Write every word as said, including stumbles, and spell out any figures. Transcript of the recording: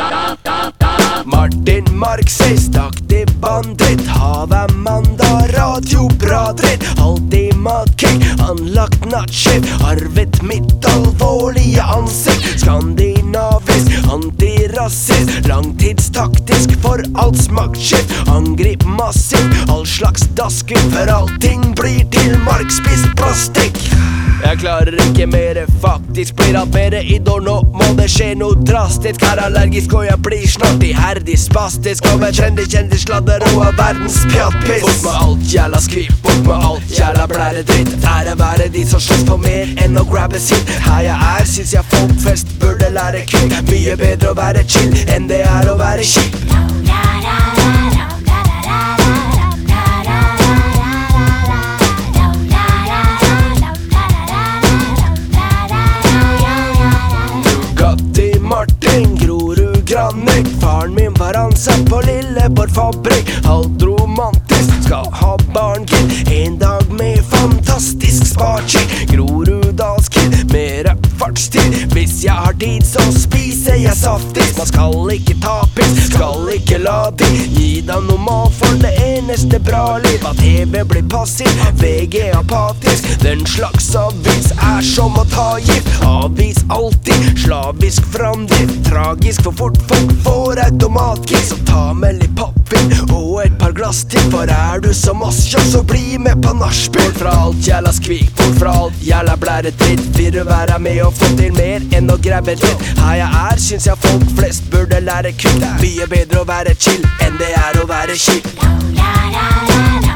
Martin Marxist, aktiv bandit, Havamanda, radio, bra dritt, alltid matkick, anlagt nattskift, arvet mitt alvorlige ansikt, skandinavisk, antirasist, langtidstaktisk for alt smaktskift, angrip massivt, all slags dasker, for allting blir til markspist plastikk. Jeg klarer ikke mere, faktisk blir alt mere idol. Nå må det skje noe drastisk. Er allergisk og jeg blir snart iherdig spastisk. Over kjendis, kjendis, sladder og av verdens pjattpiss. Bort med alt jævla skvip, bort med alt jævla blære dritt. Ære være de som slåss for mer enn å grabbe sitt. Her jeg er, syns jeg folk flest burde lære kvitt. Mye bedre å være chill enn det er å være kjip. Martin, Grorud, Grannik. Faren min var ansatt på Lilleborg fabrikk. Halvt romantisk, skal ha barnkid. En dag med fantastisk sparkikk. Groruddalskid med fartstid. Hvis jeg har tid så spiser jeg saftis. Man skal ikke ta piss, skal ikke la de gi deg noe mat for det eneste bra liv. At T V blir passiv, V G apatisk. Den slags avis er som å ta gift. Avis alltid, slavisk framdrift. Tragisk for fort folk får automatkick. Så ta med litt pappvin og et par glass til. For er du som oss, ja, så bli med på nachspiel. Bort fra alt jævla skvik, bort fra alt jævla blære dritt. Vil du være med og få til mer enn å grabbe dritt? Her jeg er, syns jeg folk flest burde lære kvitt. Mye bedre å være chill enn det er å være kjip.